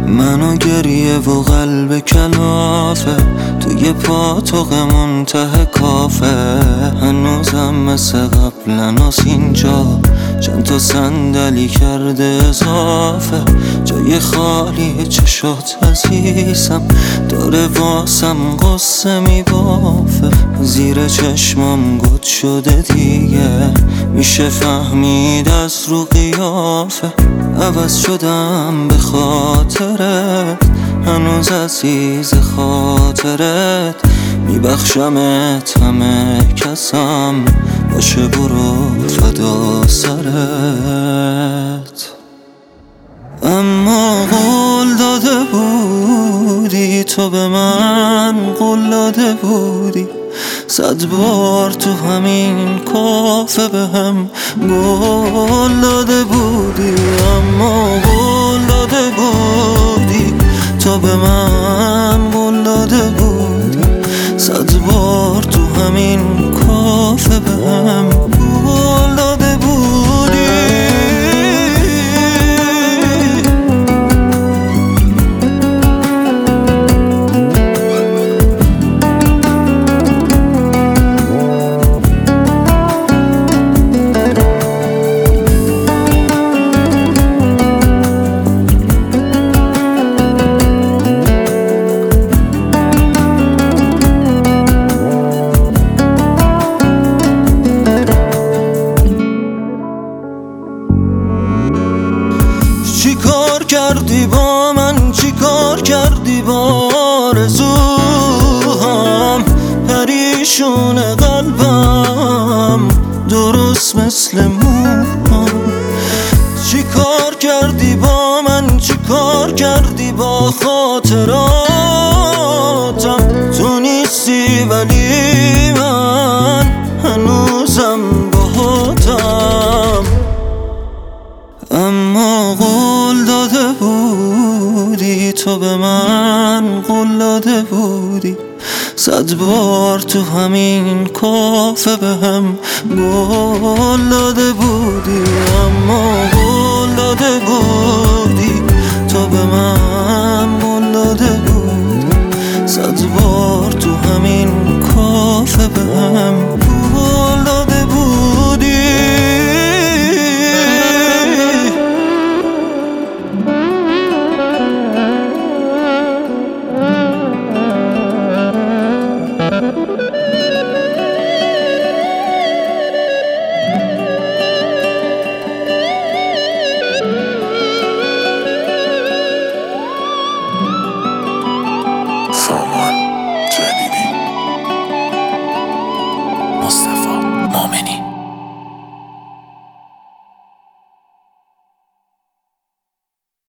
منو گریه و قلب کلافه، توی پاتوق منتهی کافه. هنوزم مثل قبلناس اینجا، چند تا صندلی کرده اضافه. جای خالی چشات عزیزم، داره واسم قصه میبافه. زیر چشمام گد شده دیگه، میشه فهمید از رو قیافه. عوض شدم به خاطرت، هنوز عزیز خاطرت. میبخشمت همه کسم، باشه برو فدا سرت. اما قول داده بودی تو به من، قول داده بودی 100 بار تو همین کافه به هم قول داده بودی. اما قول داده بودی تو به من، قول داده بودی 100 بار تو همین کافه به هم قول داده بودی. چی کار کردی با من، چی کار کردی با آرزوام؟ پریشون قلبم درست مثل موام. چی کار کردی با من، چی کار کردی با خاطراتم؟ تو نیستی ولی من هنوزم باهاتم. اما قول داده بودی تو به من، قول داده بودی 100 بار تو همین کافه به هم قول داده بودی. اما قول داده بودی تو به من، قول داده بودی 100 بار تو همین کافه به هم